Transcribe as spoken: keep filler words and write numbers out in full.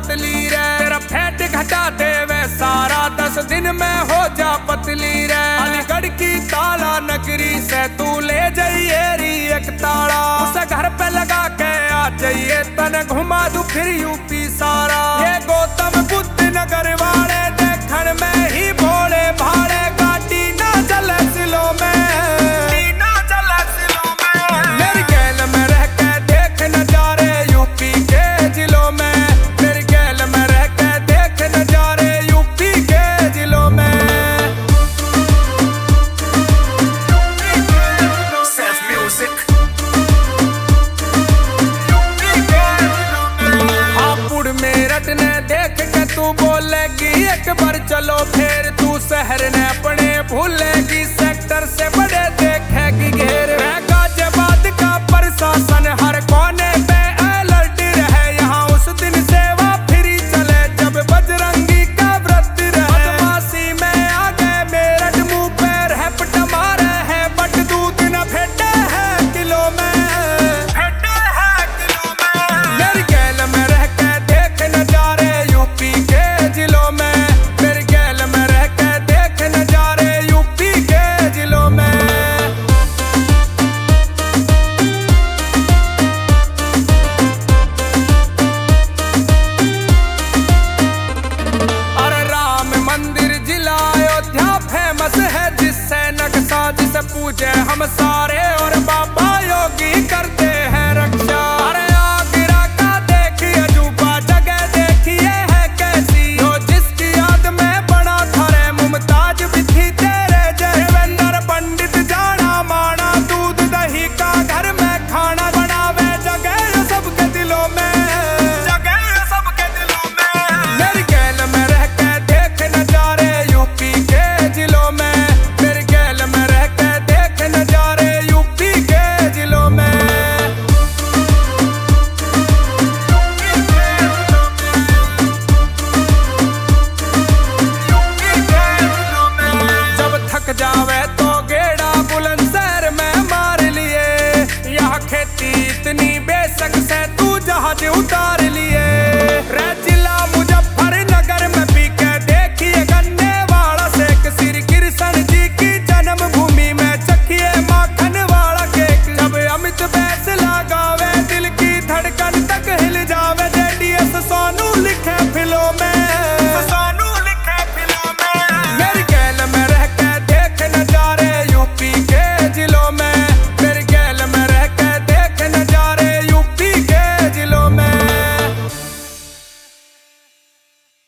पतली रे। तेरा फैट घटा दे वे सारा, दस दिन में हो जा पतली रे। अलीगढ़ की ताला नगरी से तू ले जाइए री एक ताला, उसे घर पे लगा के आ जाइए, तने घुमा दू फिर यूपी सारा। ये गौतम बुद्ध नगर वाले देखन में ही भोले भाले, गाड़ी ना चले सिलो में, ना चले सिलो में। मेरी गैल में रह के देख नजारे यूपी के जिलों में, मेरी गैल में रह के देख नजारे यूपी के जिलों में। Self music. हापुड़ मेरठ ने देख के तू बोलेगी एक बार चलो, फिर तू शहर ने अपने भूलेगी, सेक्टर से बड़े देखेगी घेर। गाजियाबाद का प्रशासन हर कोने पे अलर्ट रहे, यहाँ उस दिन सेवा फ्री चले जब बजरंगी का व्रत रहे। बदमाशी में आ गए मेरठ, मुंह पे रैपट मारे है, बट दूध न फेंटे है किलो में, फेंटे है किलो में। मेरी गैल में रह के देख नजारे यूपी के जिलों में, मेरी गैल में रह के देख नजारे यूपी के जिलों में। अरे राम मंदिर जिला अयोध्या फेमस है, जिससे नक्शा जिसे पूजे हम सारे।